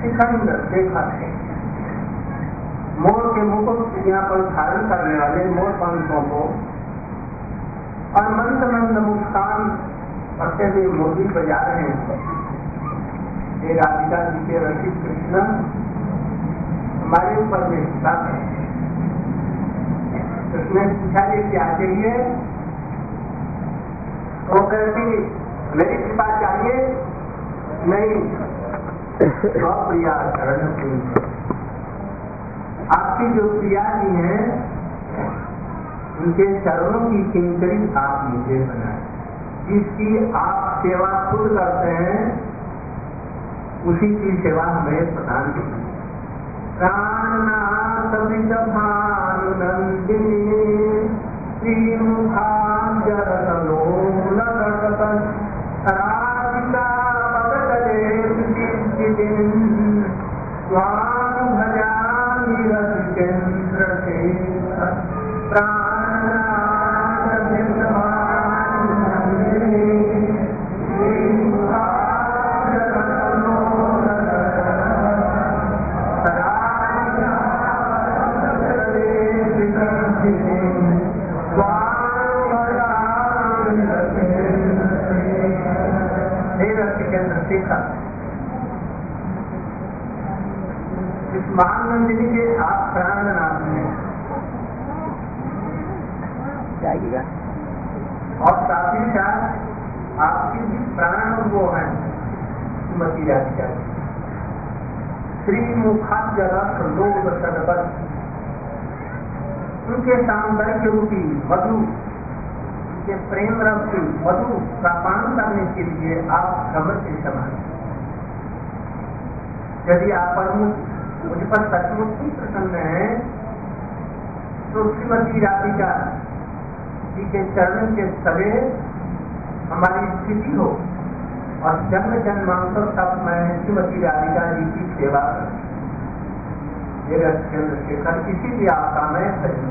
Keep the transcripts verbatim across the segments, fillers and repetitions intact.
सिकंदर देखा है, मोर के मुकुट यहाँ पर धारण करने वाले मोर पंखों को और मंद मंद मुस्कान करते हुए मोदी बजा रहे हैं। ये राधिका जी के रसिक कृष्ण हमारे ऊपर में हिस्सा है। उसने पूछा ये क्या चाहिए? वो कहती मेरी कृपा चाहिए नहीं, प्रिया शरण पूर्ण। आपकी जो प्रिया जी हैं उनके चरणों की किंकरी आप मुझे बनाए, जिसकी आप सेवा खुद करते हैं उसी की सेवा हमें प्रदान कीजिए। प्राणनाथ भानुनंदिनी राधिका पदकले स्वाम भजामि रसिकेन्द्र शेखर। प्राणनाथ भानुनंदिनी इस महानंदिनी के आप प्राणनाथ हैं और साथ ही साथ आपकी भी प्राण वो है श्रीमती राधिका। श्री मुखाद्यरस लोक सदपद, उनके सौंदर्य रूपी मधु, उनके प्रेम रूपी मधु का पान करने के लिए आप कमर के समान। यदि आप मुझ पर सचमुच ही प्रसन्न है तो श्रीमती राधिका जी के चरण के तले हमारी स्थिति हो और जन्म जन्मांतर तक मैं श्रीमती राधिका जी की सेवा चंद्रशेखर किसी भी आपका मैं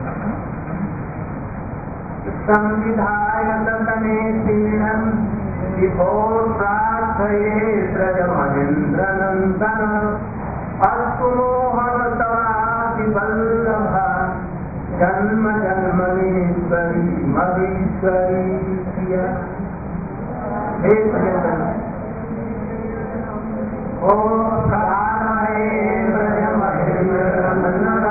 संविधाय दतने तीर्णं विभो प्रार्थये ब्रजमहेन्द्र नंदन अस्तु मोहन तवाति वल्लभ जन्म जन्मनीश्वरी मधीश्वरी किया। हे भजन ओ प्राणये ब्रजमहेन्द्र नंदन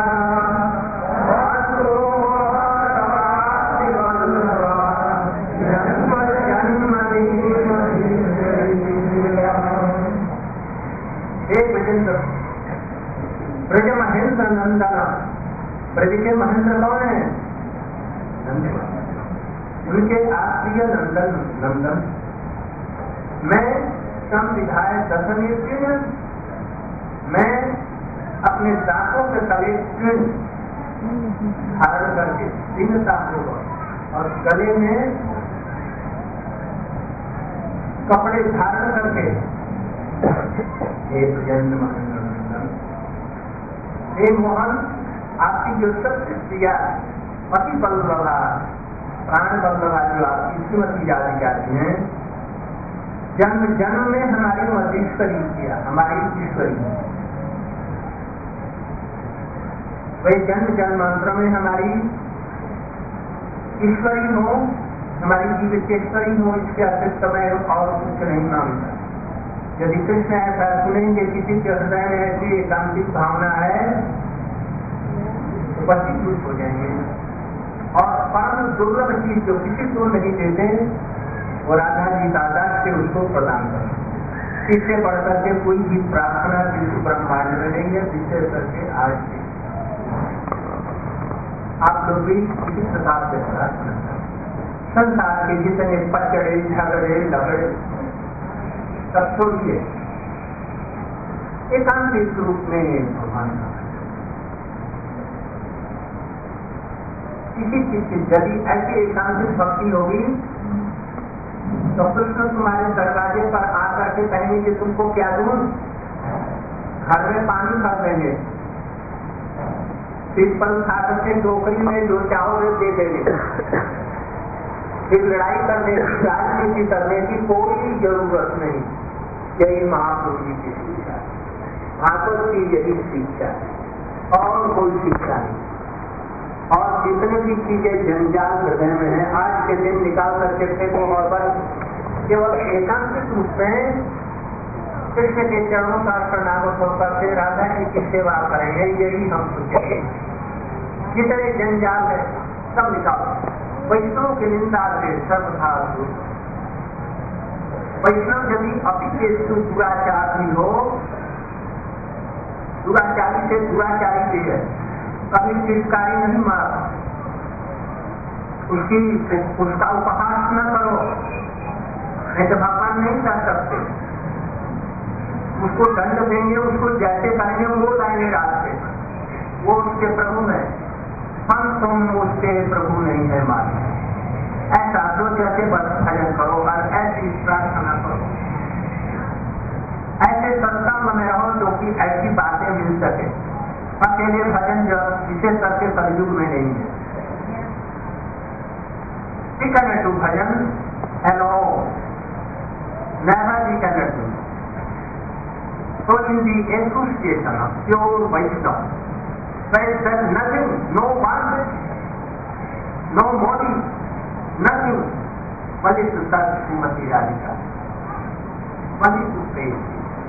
ब्रज महेंद्र नंदन। ब्रज के महेंद्र कौन है? उनके आत्मीय नंदन नंदन। मैं संविधाय दशनेत्र, मैं अपने दांतों के तले धारण करके तीन दांतों और गले में कपड़े धारण करके एक जन्म महेंद्र नंदन। हे मोहन, आपकी जो सबसे प्रिया पति बल्लभा प्राण बल्लभा जो आपकी श्रीमती राधिका जी हैं, जन्म जन्म में हमारी मधीश्वरी किया, हमारी ईश्वरी। वही जन्म जन्मांतर में हमारी ईश्वरी हो, हमारी जीवितेश्वरी हो, इसके अतिरिक्त मैं और कुछ नहीं मानता। यदि कृष्ण ऐसा सुनेंगे किसी के हृदय में ऐसी एकांतिक भावना है तो पति खुश हो जाएंगे। और परम दुर्लभ चीज जो किसी को नहीं देते वो राधा जी दादा से उसको प्रदान करें। इससे बढ़ करके कोई भी प्रार्थना जिस ब्रह्मांड में नहीं है, विशेष करके आज से आप लोग भी किसी प्रकार से प्रार्थना करें। संसार के जितने पचड़े झगड़े लगड़े सब छोड़िए, एकांतिक रूप में भगवान का किसी चीज की यदि ऐसी एकांतिक भक्ति होगी तो कृष्ण तुम्हारे दरवाजे पर आकर के कहेंगे तुमको क्या दूं? घर में पानी भर देंगे, पीपल खा करके टोकरी में जो चाहोगे दे देंगे। फिर लड़ाई करने की, राजनीति करने की कोई जरूरत नहीं। यही महाप्रभु जी की शिक्षा। भागवत की यही शिक्षा है और कोई शिक्षा नहीं। और जितने भी चीजें जंजाल हृदय में है आज के दिन निकाल करके फेंको और बस केवल एकांतिक रूप में कृष्ण के चरणों का शरणागत होकर के राधा जी की सेवा करेंगे, यही हम सोचेंगे। जितने जंजाल है सब निकालो। वैष्णव की निंदा से सर्वथा वैष्णव यदि अति के दुराचारी हो, दुराचारी से दुराचारी भी है, कभी चिरकारी नहीं मार, उसकी उसका उपहास न करो, नहीं तो भगवान नहीं कर सकते। उसको दंड देंगे, उसको जैसे करेंगे वो लाएंगे रास्ते, वो उसके प्रभु है, हम तुम उसके प्रभु नहीं है माने। ऐसा तो जैसे भजन करो और ऐसी प्रार्थना करो, ऐसे सत्संग में रहो जो कि ऐसी बातें मिल सके। अकेले भजन जो विशेष करके कलयुग में नहीं है। We cannot do bhajan alone. Never we cannot do. So in the association of pure Vaishnava, there is nothing, no one, no body, nothing, only to serve Srimati Radhika, only to praise.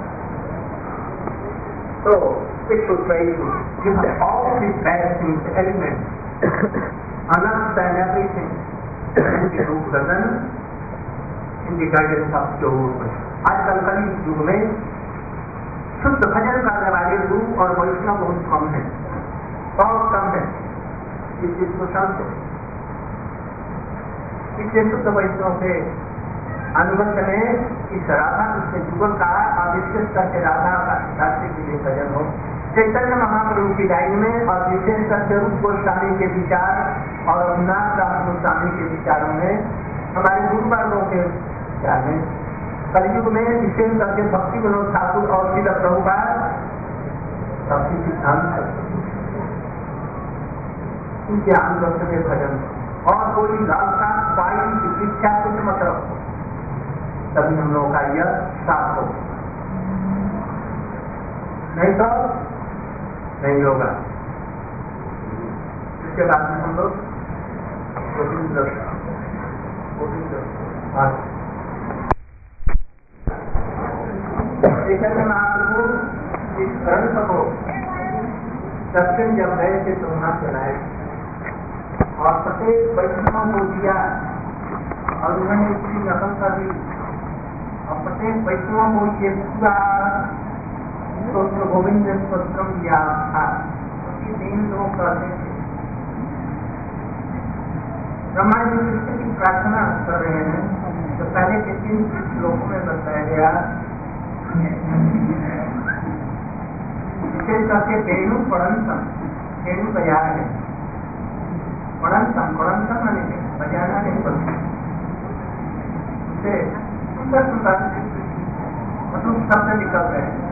So we should try to give all these bad things, elements, understand everything, and to do bhajan in the guidance of pure Vaishnava. आजकल कली युग में शुद्ध भजन करने वाले गुरु और वैष्णव बहुत कम है, बहुत कम है। इस चीज को समझो। इसलिए शुद्ध वैष्णव के अनुबंध में इस राधा कृष्ण युगल का और विशेष करके राधा का राष्ट्र के लिए भजन हो। चैतन्य महाप्रभु की लाइन में और विशेष करके रूप गोस्वामी के विचार और रघुनाथ दास गोस्वामी के विचारों में, हमारे गुरुवारों के विचार में, कलयुग में विशेष करके भक्ति विनोद ठाकुर और श्रील प्रभुपाद भक्ति सिद्धांत इनके अनुगत में भजन और कोई लालसा पाई की इच्छा कुछ मत रखो, तभी हम लोगों का यह साथ हो, नहीं तो नहीं होगा। इसके बाद में हम लोग गोविंद गोविंद चैतन्य महाप्रभु इस ग्रंथ को दक्षिण जब गए थे तो वहां चलाए और प्रत्येक वैष्णव को दिया और उन्होंने इसकी नकल कर दी और प्रत्येक वैष्णव को ये पूरा स्तोत्र गोविंद स्तोत्रम दिया था। उसकी तीन लोग करते थे। ब्रह्मा जी कृष्ण की प्रार्थना कर रहे हैं तो पहले के तीन श्लोकों में बताया गया विशेष करके वेणु पढ़ंतम, वेणु बजाया है, पढ़ंतम पढ़ंतम नहीं बजाना नहीं पड़ता, उसे सुंदर सुंदर मतलब शब्द निकल रहे हैं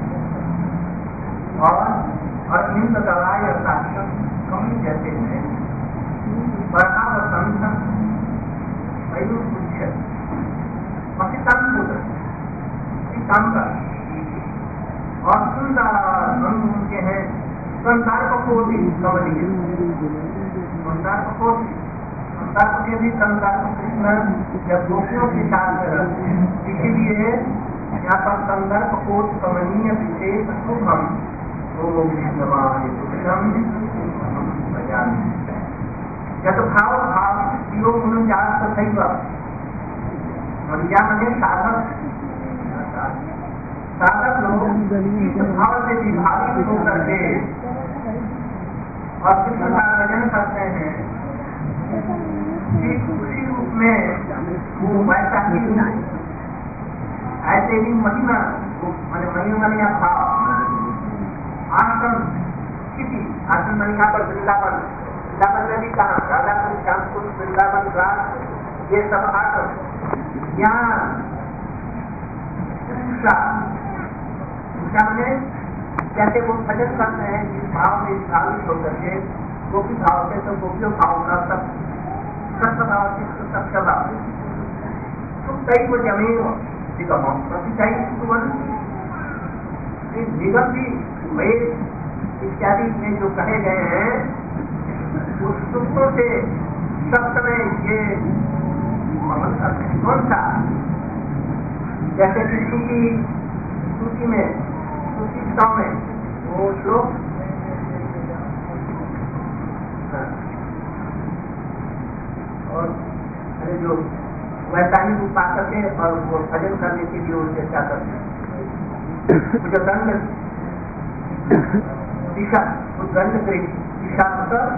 और और इन दवाई और साक्षम कमी जैसे हैं बढ़ा और संतम वैरु पूछे पतितम पुत्र काम का और सुंदर हम उनके हैं संसार को कोटि कमली संसार को कोटि संसार के भी संसार को कृष्ण जब गोपियों के साथ रहते हैं, इसीलिए यहाँ पर संदर्भ कोट कमनीय विशेष शुभम ओम विष्णवाय तुभ्यम या तो भाव भाव योग अनुजात तथैव अनुजा मने साधक साधक लोग इस भाव से विभाजित होकर के और कृष्ण का भजन करते हैं, ठीक उसी रूप में वो वैसा ही ऐसे ही महिमा मैंने महिमा या भाव आश्रम स्थिति आश्रम मैंने यहाँ पर वृंदावन वृंदावन में भी कहा राधा कुंज श्याम कुंज वृंदावन राज ये सब आश्रम यहाँ में जैसे वो भजन करते हैं जिस भाव में भावित होकर के गोपी भाव से तो गोपियों भाव का सब सत्य भाव से सत्य भाव तो कई को जमीन प्रतिचाई निगम भी वेद इत्यादि में जो कहे गए हैं उस सूत्रों से सब समय ये कौन सा, जैसे कि सूची सूची में सूची सौ में वो श्लोक और अरे जो वैशाली उपासक है और वो भजन करने के लिए उनसे क्या करते हैं जो दंड दिशा वो दंड दिशा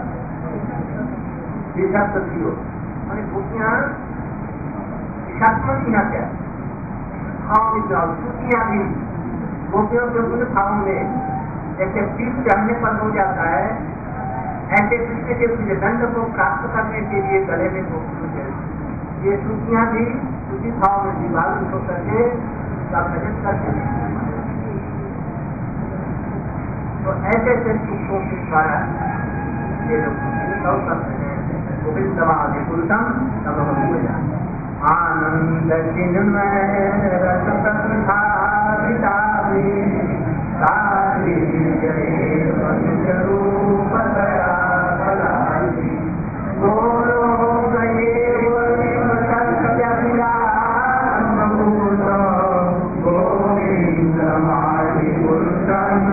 दिशा सत्यो मैंने गोपियां दिशात्मक यहाँ क्या भाव में जाओ सूचियां भी गोपियों के उन भाव में जैसे पीठ चढ़ने पर हो जाता है ऐसे कृष्ण के उस दंड को प्राप्त करने के लिए गले में गोपियों ये सूचियां भी उसी भाव में विभाजन हो करके का भजन करते तो ऐसे ऐसे सूत्रों के द्वारा ये लोग करते हैं गोविंद समाधि पुरुषम तब हम हो जाए आनंद चिन्मय रस प्रथा रूप दया फलासी गोलो गए गोविंद समाधि पुरुषम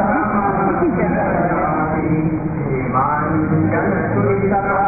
हिमांचल सुरिता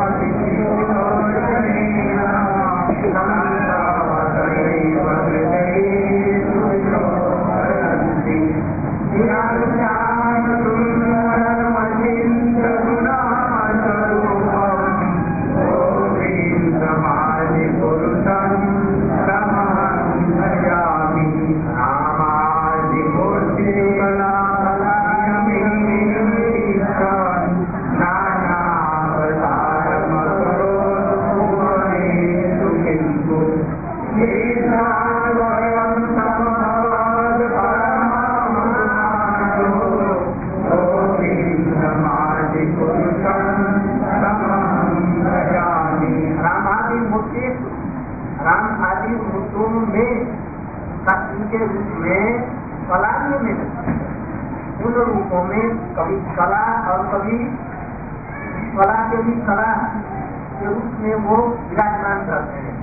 के रूप में कला में उन रूपों में कभी कला और कभी कला के भी कला के रूप में वो विराजमान करते हैं।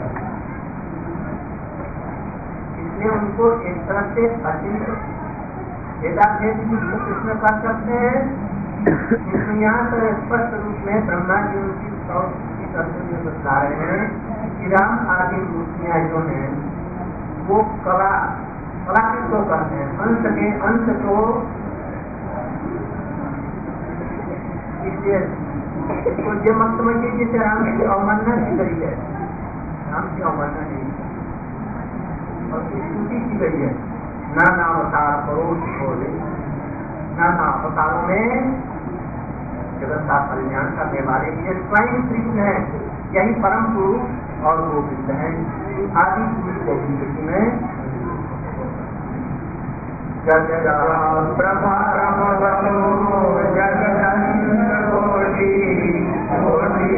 इसलिए उनको एक तरह से अचिंत्य वेदाभेद भी कृष्ण कर सकते हैं। यहाँ पर स्पष्ट रूप में ब्रह्मा जी उनकी स्तुति करते हुए बता रहे हैं कि राम आदि मूर्तियां जो है वो कला कलाकृत को करते हैं, अंश के अंश को इसलिए तो ये मत समझिए जैसे राम की अवमानना की गई है, राम की अवमानना नहीं और स्तुति की गई है। नाना अवतार करोड़ बोले, नाना अवतारों में जगत का कल्याण करने वाले ये स्वयं कृष्ण है, यही परम पुरुष और गोविंद है। आदि पुरुष गोविंद में जग ब्रह्मा जगदंड कोटि कोटि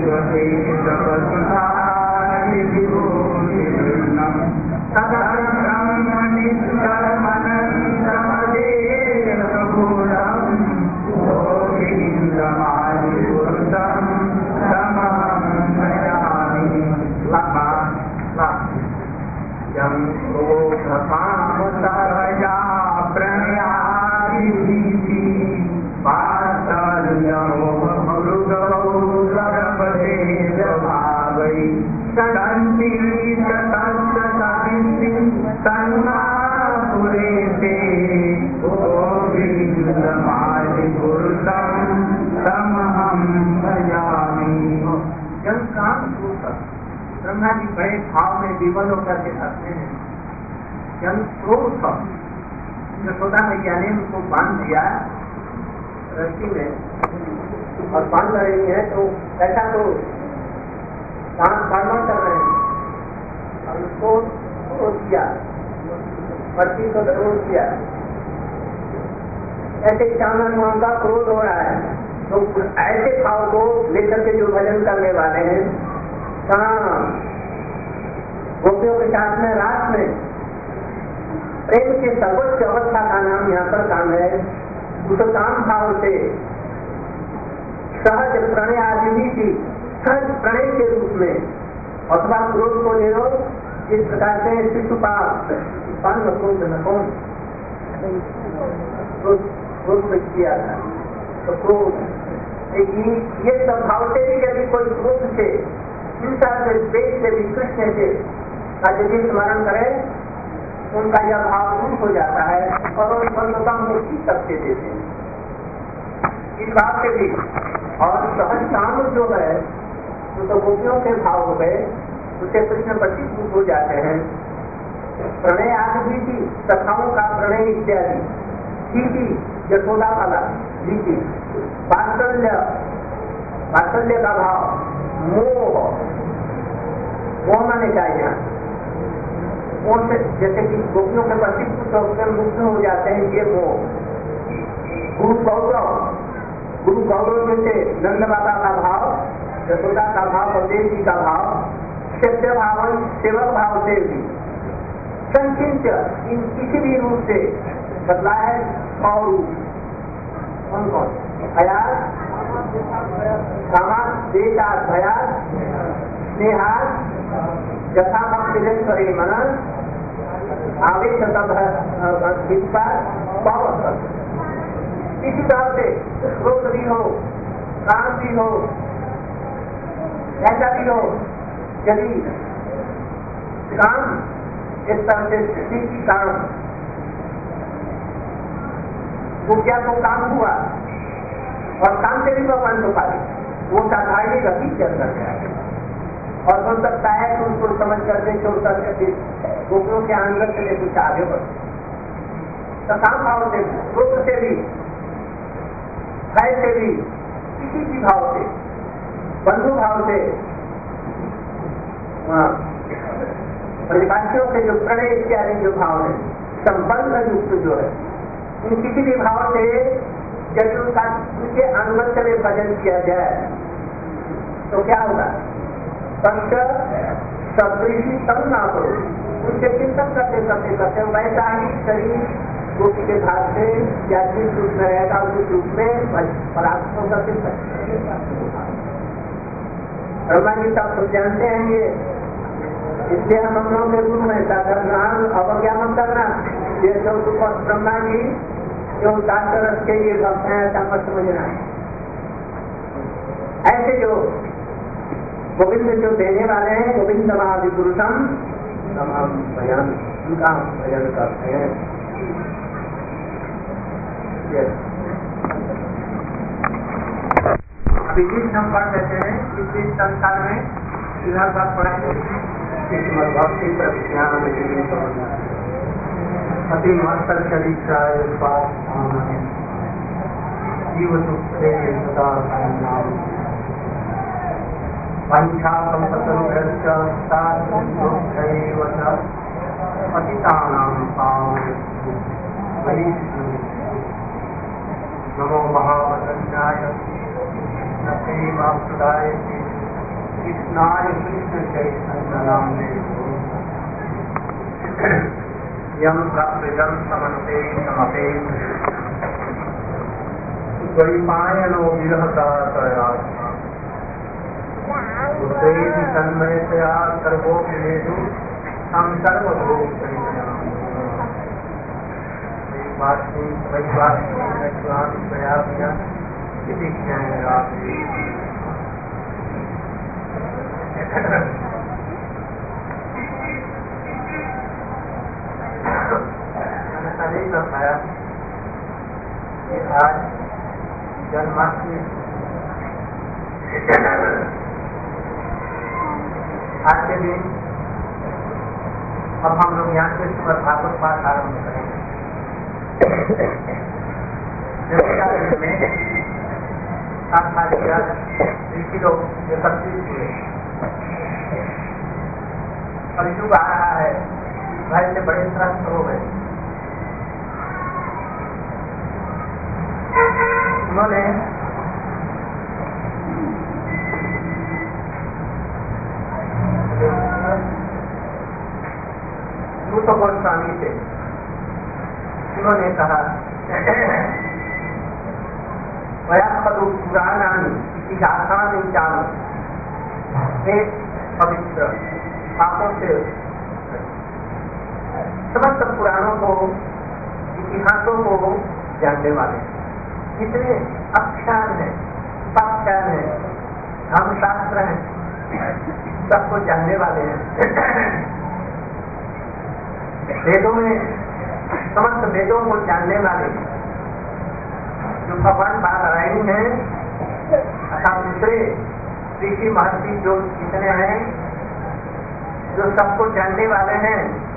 ब्रह्मा जी बड़े भाव में विवल होकर के करते हैं। जन क्रोध यशोदा मैया ने उनको बांध दिया रस्सी में और बांध रही है तो ऐसा तो दांत बार कर रहे हैं और उसको क्रोध किया, पति को क्रोध किया, ऐसे चांदन मोहन का क्रोध हो रहा है। तो ऐसे भाव को लेकर के जो भजन करने वाले हैं कहाँ गोपियों के साथ में रात में प्रेम के सर्वोच्च अवस्था का नाम यहाँ पर काम है। उस काम भाव से सहज प्रणय आदि की सहज प्रणय के रूप में अथवा क्रोध को ले लो, इस प्रकार से शिशुपाल क्रोध किया था। तो क्रोध ये सब भाव से भी यदि कोई क्रोध से, हिंसा से, द्वेष से, विकृष्ण से यदि स्मरण करे, उनका यह भाव दूर हो जाता है और उन बंधों का मुक्ति सबसे देते हैं। इस भाव से भी और सहज काम जो है तो, तो गोपियों के भाव हो गए, उससे कृष्ण प्रतीभूत हो जाते हैं। प्रणय आदि भी सखाओं का प्रणय इत्यादि भी यशोदा वाला भी वात्सल्य, वात्सल्य का भाव, मोह, मोह माने चाहिए मोह से, जैसे कि गोपियों के प्रतीभूत होकर मुक्त हो जाते हैं, ये मोह। गुरु गौरव, गुरु गौरव जैसे नंद बाबा का भाव, यशोदा का भाव, बलदेव जी का भाव, सेव्य भाव, सेवक भाव से भी संचिंत इन किसी भी रूप से बदला है। और कौन कौन भयास, कामास, देशास, भयास, स्नेहास, यथा भक्ति करे मनन, आवेश किसी तरह से क्रोध भी हो, काम भी हो, ऐसा भी हो, यदि काम इस तरह से स्थिति की कारण वो क्या तो काम हुआ और काम से भी भगवान को पाए, वो साधारण गति चल सकता है और हो सकता है कि उनको समझ करके छोड़ करके गोपियों के अंदर से कुछ आगे बढ़ तो काम भाव से, क्रोध से भी, भय से भी, किसी भी भाव से, बंधु भाव से, प्रतिभाषियों के जो प्रणय इत्यादि जो भाव है, संबंध युक्त जो है, इन किसी भी भाव से यदि उनका उनके अनुगत्य में भजन किया जाए तो क्या होगा? पंच सदृशी तब ना हो, उनके चिंतन करते करते करते वैसा ही शरीर गोपी के भाग से या जिस रूप में रहेगा उस रूप में परास्त हो करके ब्रह्मा जी सब तो जानते हैं ये, इसलिए हम हम लोगों के गुरु में साधारण अवज्ञा मत करना। ये जो ब्रह्मा जी जो दास के ये भक्त हैं ऐसा मत समझना। ऐसे जो गोविंद जो देने वाले हैं, गोविंद महाविपुरुषम तमाम भजन, उनका भजन करते हैं। अभी जिस हम पढ़ लेते हैं इस संसार में इधर बात पढ़ाएंगे भक्ति प्रज्ञान अति महत्तर चरित्र जीव सुखे सदा नाम पंचा संपत्ति पतितानां पावने नमो महावदन्याय नमोवासुदाय कृष्णाय कृष्ण चैतन्य नामने यम प्रकृतं समन्ते समपे द्वैपायनो विरहतातयात्मा उद्वैति तन्मयतया सर्वोपनेषु हम सर्वभूतैः वास्मि वैवास्मि नश्वामि प्रयाम्य इति ज्ञानामि। मैंने कल ही बताया कि आज जन्माष्टमी, आज के दिन अब हम लोग यहाँ से श्रीमद् भागवत पाठ आरम्भ करेंगे। में सात हजार ऋषि लोग एकत्रित हुए और युग आ रहा है, भाई से बड़े त्रस्त हो गए। उन्होंने सूत गोस्वामी से उन्होंने कहा वयाखलु पुराणानि इतिहासानि जानो, वे पवित्र पापों से समस्त पुराणों को, इतिहासों को जानने वाले जितने अक्षर हैं, उपाख्यान है, धर्मशास्त्र है, सबको जानने वाले हैं। वेदों में समस्त वेदों को जानने वाले जो भगवान बादरायणी हैं अर्थात दूसरे ऋषि महर्षि जो जितने हैं, जो सबको जानने वाले हैं,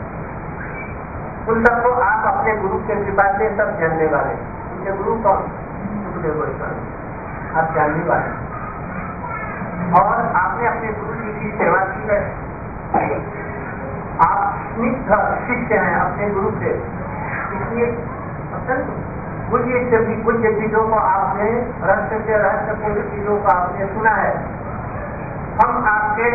उन सबको आप अपने गुरु के कृपा से सब जानने वाले। उनके गुरु कौन? सुखदेव गोस्वामी, आप जानने वाले और आपने अपने गुरु जी की सेवा की है। आप स्निग्ध शिष्य हैं अपने गुरु से, इसलिए पूज्य जब पूज्य चीजों को आपने रहस्य से रहस्यपूर्ण चीजों को आपने सुना है। हम आपके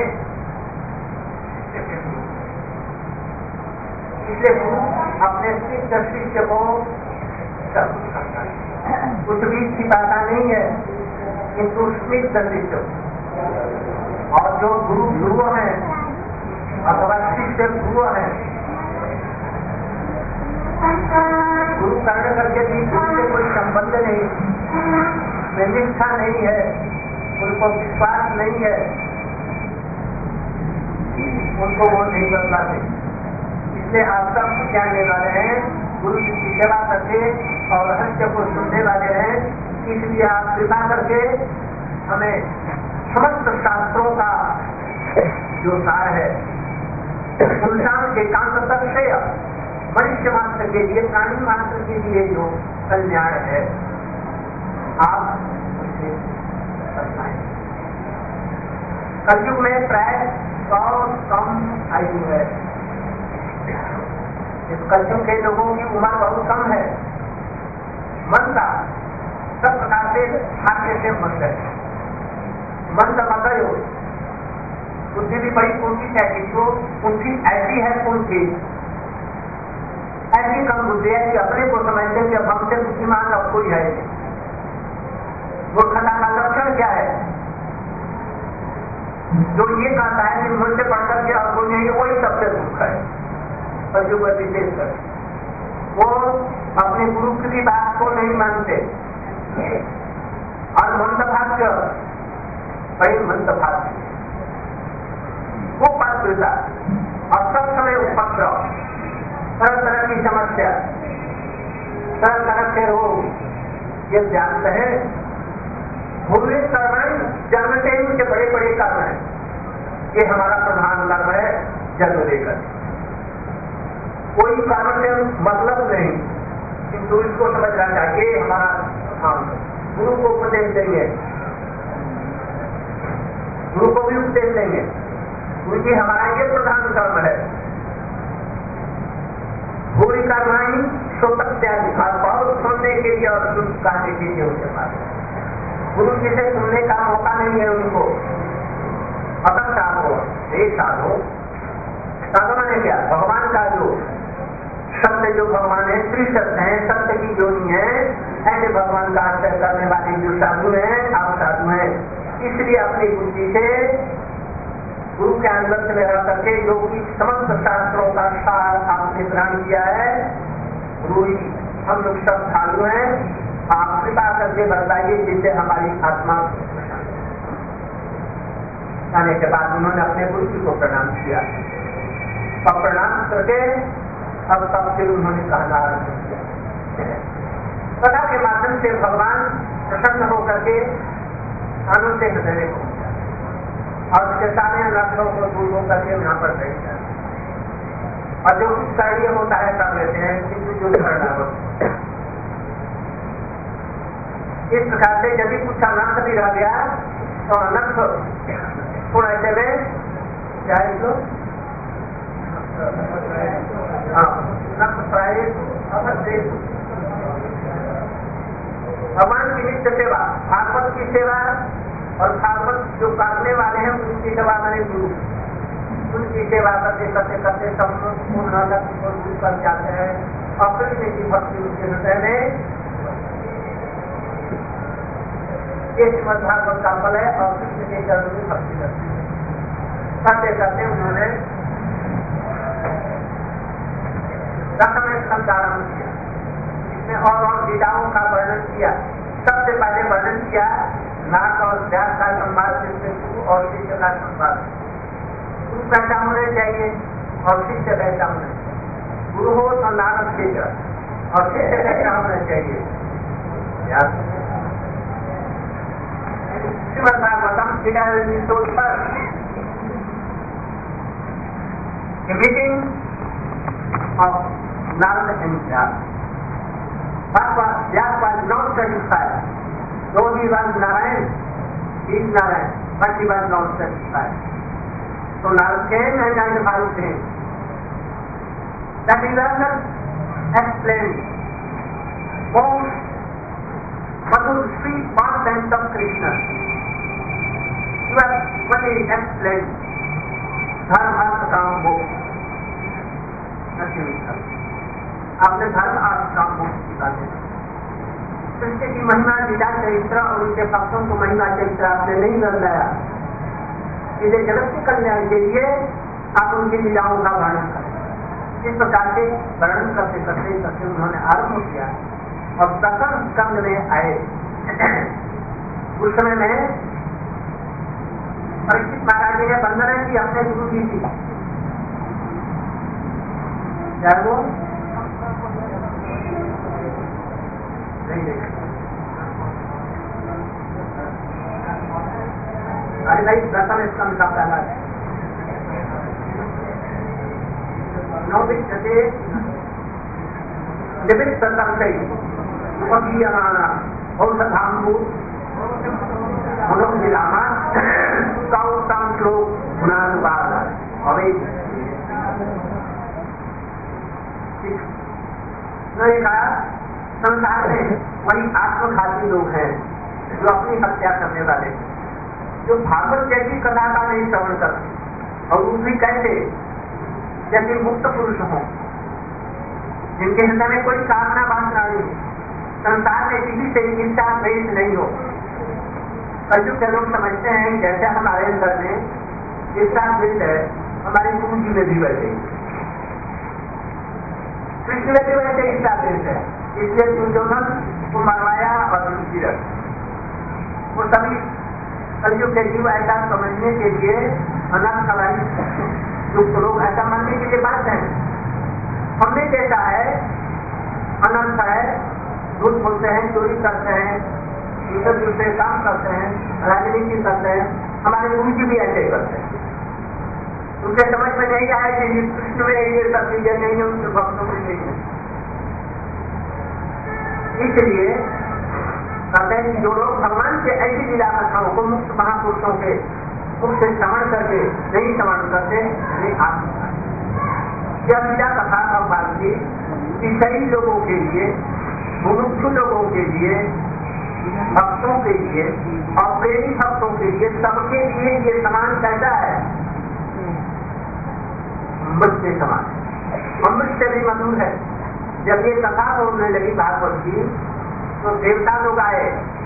इसलिए गुरु अपने स्निग्ध शिष्य को सब कुछ करता है, कुछ भी छिपाता नहीं है, किंतु स्निग्ध शिष्य और जो गुरु गुरु है अथवा शिष्य गुरु है, गुरु करने करके भी गुरु से कोई संबंध नहीं, निष्ठा नहीं है, उनको विश्वास नहीं है, उनको वो नहीं बदलाते। इसलिए आप सब जानने वाले हैं, गुरु जी की सेवा करके और रहस्य को सुनने वाले हैं। इसलिए आप कृपा करके हमें समस्त शास्त्रों का जो सार है, पुरुषार्थ एकांत तत्व मनुष्य मात्र के लिए, प्राणी मात्र के लिए जो कल्याण है, आप उसे बताएं। कलयुग में प्राय सौ कम आयु है। इस कलयुग के लोगों की उम्र बहुत कम है। मन का सब प्रकार से भाग्य से मंद है। मन का मकयो बुद्धि भी बड़ी कुंठी है, किंतु कुंठी ऐसी है कुंठी ऐसी कम बुद्धि है कि अपने को समझते कि अब हमसे बुद्धिमान अब कोई है। मूर्खता का लक्षण क्या है? जो ये कहता है कि मुझसे पढ़कर के अब कोई नहीं, वही सबसे दुख है। और जो विशेष कर वो अपने गुरु की बात को नहीं मानते और मंदभाग्य बड़ी मंदभाग्य वो पत्रता और सब समय उपद्रव, तरह तरह की समस्या, तरह तरह के रोग, ये जानते हैं। भूमि कर्म जन्म से ही उनके बड़े बड़े कर्म है। ये हमारा प्रधान कर्म है जन्म लेकर। कोई कर्म से मतलब नहीं, किंतु इसको समझना चाहिए हमारा प्रधान। गुरु को उपदेश देंगे, गुरु को भी उपदेश देंगे, क्योंकि हमारा ये प्रधान कर्म है। पूरी कर्माई स्वतंत्र बहुत सुनने के लिए और सुन कहने के लिए उनके पास गुरु जी से सुनने का मौका नहीं है उनको। अगर साधो ये साधो साधना है क्या? भगवान का जो सत्य जो भगवान है, त्रिसत्य है, सत्य की जोनी है, ऐसे भगवान का आश्रय करने वाले जो साधु है, आप साधु है। इसलिए अपनी बुद्धि से गुरु के अंदर में रह करके जो कि समस्त शास्त्रों का सार आपने ग्रहण किया है, गुरु जी हम लोग सब साधु हैं, आप कृपा करके बताइए जिससे हमारी आत्मा। आने के बाद उन्होंने अपने गुरु जी को प्रणाम किया और प्रणाम करके अब तब फिर उन्होंने कहना आरम्भ किया। कथा के माध्यम से भगवान प्रसन्न होकर के आनंद से हृदय को और उसके सारे लक्ष्यों को दूर होकर के यहाँ पर बैठ जाए और जो कुछ कार्य होता है कर लेते हैं, किंतु जो करना हो इस प्रकार से यदि कुछ अनर्थ भी रह गया तो अनर्थ थोड़ा ऐसे में क्या है इसको भगवान की नित्य सेवा, भागवत की सेवा और भागवत जो काटने वाले हैं उनकी सेवा मैंने गुरु, उनकी सेवा करते करते करते सब पूर्ण कर जाते हैं। और कृष्ण की भक्ति उनके हृदय में, ये श्रीमद् भागवत का फल है। और कृष्ण के चरण में भक्ति करते करते करते उन्होंने दशम स्कंद का आरंभ किया, इसमें और और लीलाओं का वर्णन किया। सबसे पहले वर्णन किया नाथ और व्यास का संवाद, जिससे गुरु और शिष्य का संवाद। गुरु कैसा होना चाहिए और शिष्य कैसा होना चाहिए। गुरु हो तो नारद शिष्य, और शिष्य कैसा होना चाहिए। श्रीमद् भागवतम ग्यारहवीं एपिसोड पर a meeting of Narada and Vyas. But Vyas was not satisfied. Though he was Narayan, he is Narayan, but he was not satisfied. So Narada came and advised him that he does not explain most Madhur sweet content of Krishna. You have only explained धर्म अर्थ काम मोक्ष, आपने धर्म अर्थ काम मोक्ष की बातें, कृष्ण की महिमा लीला चरित्र और उनके भक्तों को महिमा चरित्र आपने नहीं बदलाया। इसे जगत के कल्याण के लिए आप उनकी लीलाओं का वर्णन करें। इस प्रकार से वर्णन करते करते करते उन्होंने आरंभ किया और दशम स्कंद में आए। उस समय में परीक्षित महाराज जी ने वंदना की अपने गुरु जी की। क्या वो नहीं देखा? अरे भाई दशम स्कंद का पहला नौ विषय निमित्त संशय उपकीयमाना औषधाम्बु मनोजिलामा सौतम श्लोक गुणानुवाद अवैध। कहा संसार में वही आत्मघाती लोग हैं जो अपनी हत्या करने वाले, जो भागवत जैसी कथा का नहीं श्रवण करते और वो भी कैसे जैसे मुक्त पुरुष हों, जिनके हृदय में कोई कामना वासना नहीं हो, संसार में किसी से इच्छा द्वेष नहीं हो। कलयुग के लोग समझते हैं जैसे हमारे अंदर में इच्छा द्वेष है, हमारी पूंजी में भी वैसे, कृष्ण में भी वैसे इच्छा द्वेष है। इसलिए दुर्योधन को मरवाया और युधिष्ठिर, वो सभी कलयुग के जीव ऐसा समझने के लिए अनर्थ युक्त लोग ऐसा मानने के लिए बात है। हमने देखा है अनर्थ है, झूठ बोलते हैं, चोरी करते हैं, दूसरे दूसरे काम करते हैं, राजनीति करते हैं, हमारे गुरु जी भी ऐसे करते हैं। उनके समझ में नहीं आया कि कृष्ण में ये सब चीजें नहीं है, उनके भक्तों में नहीं है। इसलिए कहते हैं कि जो लोग भगवान के ऐसी लीला कथाओं को मुक्त महापुरुषों के मुख से श्रवण करके नहीं श्रवण करते, ये आत्मा यह लीला कथा भगवान की ईसाई लोगों के लिए, मुमुक्षु लोगों के लिए, भक्तों के लिए और प्रेमी भक्तों के लिए, सबके लिए ये समान कैसा है? अमृत के समान, अमृत से भी मधुर है। जब ये कथा बोलने लगी भागवत की तो देवता लोग आए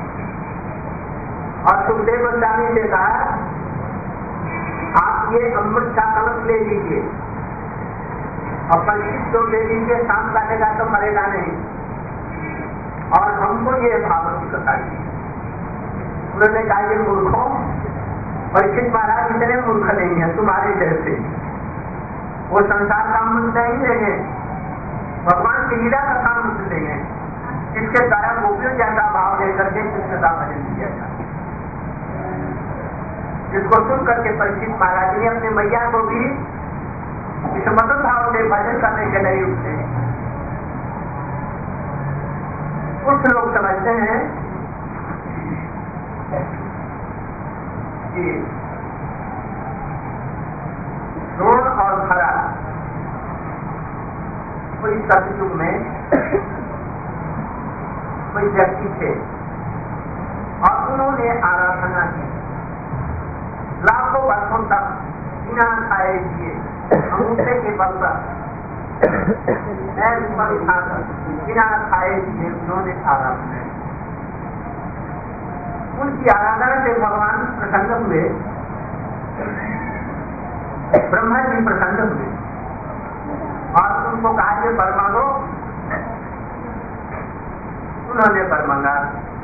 और सुखदेव गोस्वामी से कहा आप ये अमृत का कलश ले लीजिए और परीक्षित को ले लीजिए, सांप काटेगा तो मरेगा नहीं, और हमको ये भागवत की कथा दी। उन्होंने कहा ये मूर्खों, परीक्षित महाराज इतने मूर्ख नहीं है तुम्हारे जैसे, वो संसार का अमृत नहीं देंगे, भगवान की लीला का काम अमृत देंगे, इसके द्वारा गोपियों जैसा भाव लेकर के कृष्ण का भजन किया जाए। जिसको सुन करके परीक्षित महाराज ने अपने मैया को भी इस मधुर भाव से भजन करने के लिए उठे। कुछ लोग समझते हैं कि द्रोण और खरा कोई सतयुग में कोई व्यक्ति थे और उन्होंने आराधना की, लाखों वर्षों तक बिना खाए दिए अंगूठे के बल पर मैं ऊपर उठाकर बिना खाए पिए उन्होंने आराम किया। उनकी आराधना से भगवान प्रसन्न हुए, ब्रह्मा जी प्रसन्न हुए और उनको कहा कि वर मांगो। उन्होंने वर मांगा,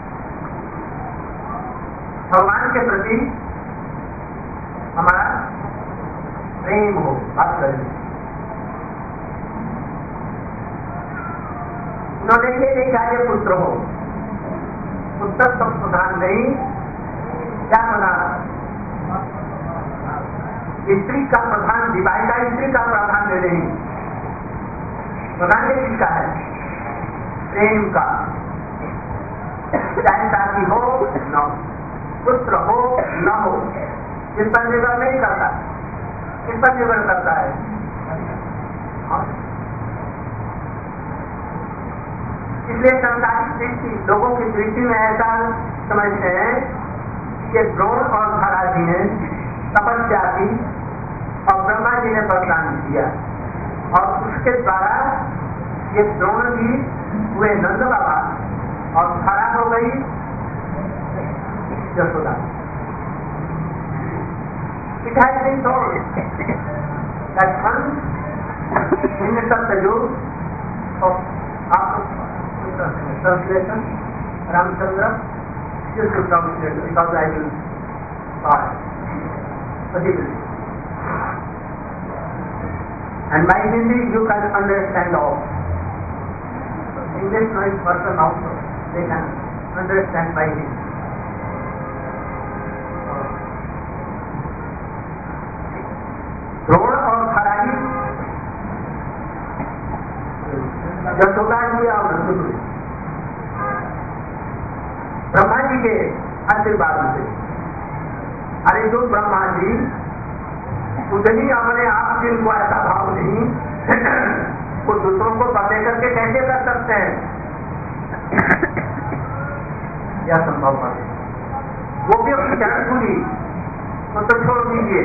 भगवान के प्रति हमारा प्रेम हो, बात करें। उन्होंने ये नहीं कहा कि पुत्र हो, पुत्र तो प्रधान नहीं, क्या बना स्त्री का प्रधान, विवाहिता स्त्री का प्राधान्य नहीं, प्रधान किसका है? प्रेम का। चाहे शादी हो न हो, पुत्र हो न हो, इस पर निर्भर नहीं करता, इस पर निर्भर करता है। इसलिए संसारिक दृष्टि, लोगों की दृष्टि में ऐसा समझते हैं कि द्रोण और धरा जी ने तपस्या की और ब्रह्मा जी ने वरदान दिया और उसके द्वारा ये द्रोण जी हुए नंद बाबा और धरा हो गई Yashoda. It has been told that once in the Satyayug of after translation, Ramchandra, you should translate because I will start particularly. And my Hindi you can understand all. English knowing person also, they can understand my Hindi. Drona और खराई यशोदा जी और नंद जी ब्रह्मा जी के आशीर्वाद से, अरे जो ब्रह्मा जी उतनी अपने आप जिनको ऐसा भाव नहीं वो दूसरों को बदले करके कैसे कर सकते हैं? यह संभव नहीं। वो भी अपनी चरण खुली तो, तो छोड़ दीजिए।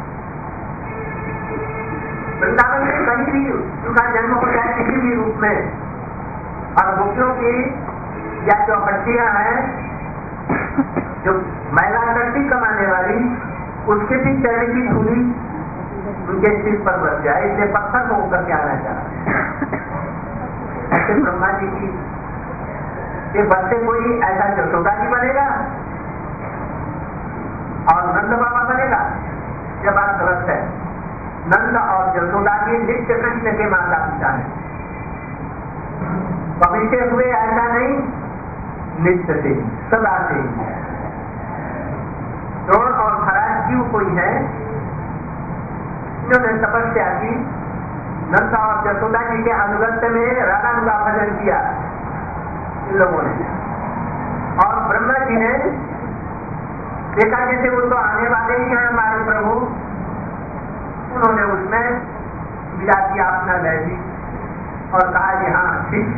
वृंदावन में कहीं भी उनका जन्म हो जाए किसी भी रूप में, और गोपियों की या जो हट्टियां हैं, जो महिला शक्ति कमाने वाली, उसके भी चरण की धूली उनके सिर पर बच जाए, इसलिए पत्थर को होकर के आना चाह। ऐसे ब्रह्मा जी की ये बच्चे कोई ऐसा यशोदा जी बनेगा और नंद बाबा बनेगा? यह बात गलत है। नंद और यशोदा जी नित्य कृष्ण के माता पिता है, भविष्य हुए ऐसा नहीं, नित्य से सदा से। द्रोण और खराज जीव कोई है, इन्होंने तपस्या की, नंद और यशोदा जी के अनुगत्य में राधा का भजन किया इन लोगों ने, और ब्रह्मा जी ने देखा जैसे वो तो आने वाले ही हैं हमारे प्रभु, उन्होंने उसमें विदा किया अपना लहरी और कहा कि हाँ ठीक,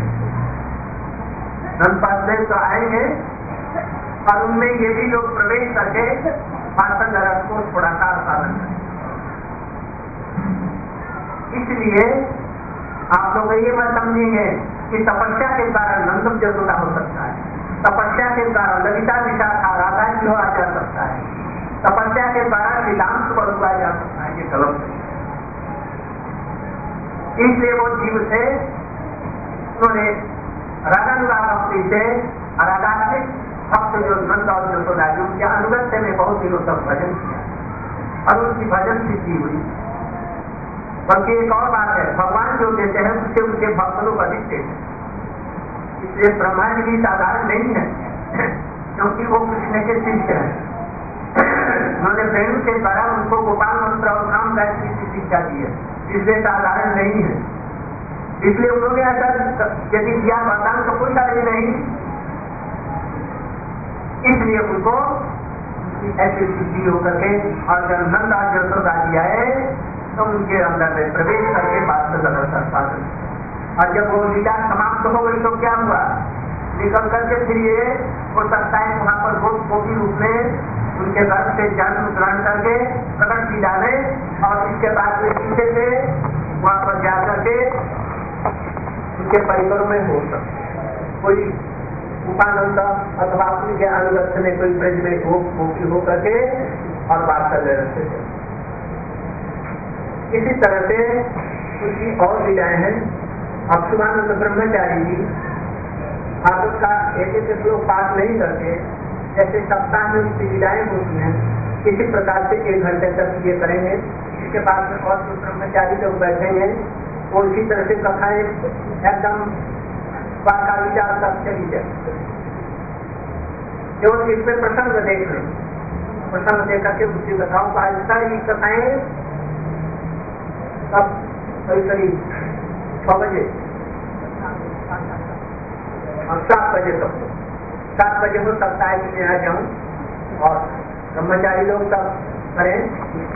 नंद तो आएंगे और उनमें ये भी लोग प्रवेश करके पार्षद रस को थोड़ा सा साधन करें। इसलिए आप लोग ये मत समझेंगे कि तपस्या के द्वारा नंद यशोदा हो सकता है, तपस्या के द्वारा ललिता विशाखा राधा जी हो जा सकता है, तपस्या के द्वारा श्रीराम को रुका जा सकता है, ये गलत है। इसलिए वो जीव थे, उन्होंने राधा भक्ति से राधात्मिक भक्त जो नंद और यशोदा जी उनके अनुगत्य में बहुत दिनों तक भजन किया और उनकी भजन सिद्धि हुई। बल्कि एक और बात है, भगवान जो देते हैं उससे उनके भक्त लोग अधिक देते हैं। इसलिए ब्रह्मा जी भी साधारण नहीं है, क्योंकि वो कृष्ण के शिष्य हैं। उन्होंने प्रेम के द्वारा उनको गोपाल मंत्र और काम गायत्री की शिक्षा दी है, इसलिए साधारण नहीं है। इसलिए उन्होंने ऐसा यदि दिया वरदान तो कोई कार्य नहीं, इसलिए उनको ऐसी सिद्धि होकर के और जब नंद और यशोदा जी आए तो उनके अंदर में प्रवेश करके बात से साधन। और जब वो लीला समाप्त हो गई तो क्या हुआ? निकल करके फिर ये हो सकता है वहां पर बहुत कोटि रूप में उनके गर्भ से जन्म ग्रहण करके प्रकट की डाले और इसके बाद वे पीछे से वहां पर जाकर के उनके परिसरों में हो सकते कोई उपानंद अथवा अपनी के अनुगत्य में कोई ब्रज में हो मुक्ति हो करके और वात्सल्य रखते थे। इसी तरह से उनकी और लीलाएं हैं। अक्षुभानंद ब्रह्मचारी जी भागवत का एक एक श्लोक पाठ नहीं करते, जैसे सप्ताह में उनकी लीलाएं होती हैं इसी प्रकार से एक घंटे तक ये करेंगे। इसके बाद में और कुछ ब्रह्मचारी लोग बैठेंगे वो इसी तरह से कथाएं एकदम वार्ता विचार तक चली जाए। जो इसमें प्रसंग देख लें, प्रसंग देख करके उसकी कथाओं का हिस्सा ही कथाएं तब करीब करीब छह बजे और सात बजे तक सात बजे हो सकता है कि मैं आ जाऊं और ब्रह्मचारी लोग तब करें